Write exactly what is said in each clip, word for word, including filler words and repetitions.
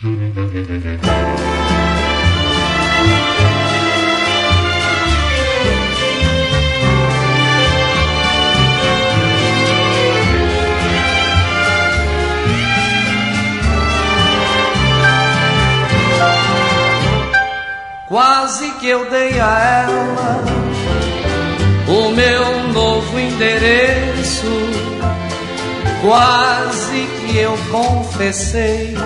Quase que eu dei a ela o meu novo endereço, quase que eu confessei: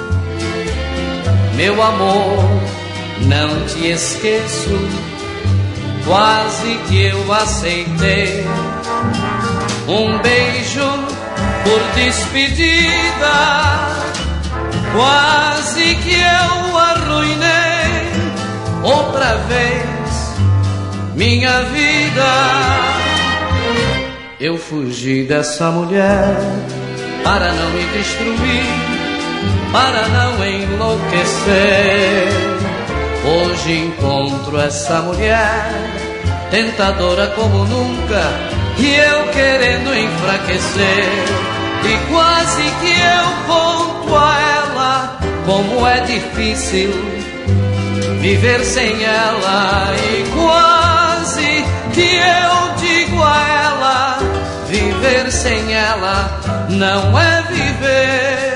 meu amor, não te esqueço. Quase que eu aceitei um beijo por despedida, quase que eu arruinei outra vez minha vida. Eu fugi dessa mulher para não me destruir, para não enlouquecer. Hoje encontro essa mulher tentadora como nunca, e eu querendo enfraquecer. E quase que eu conto a ela como é difícil viver sem ela. E quase que eu digo a ela: viver sem ela não é viver.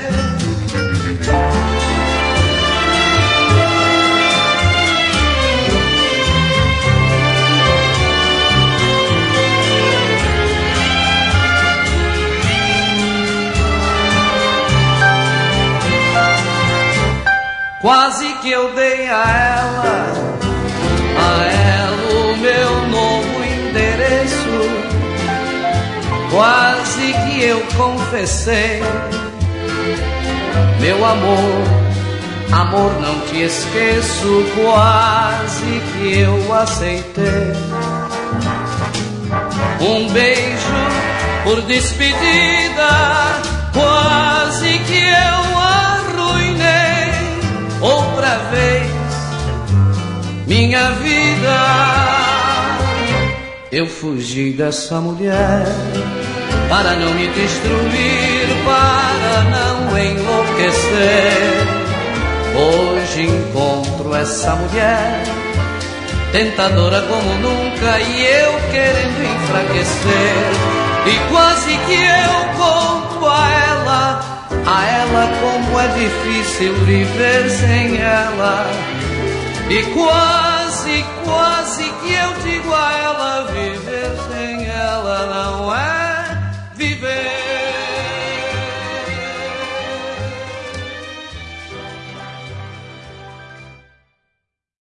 Quase que eu dei a ela, a ela o meu novo endereço, quase que eu confessei: meu amor, amor, não te esqueço. Quase que eu aceitei um beijo por despedida, quase que eu arruinei outra vez minha vida. Eu fugi dessa mulher para não me destruir, para não enlouquecer. Hoje encontro essa mulher tentadora como nunca, e eu querendo enfraquecer. E quase que eu conto a ela, a ela como é difícil viver sem ela. E quase, quase que eu digo a ela: viver sem ela não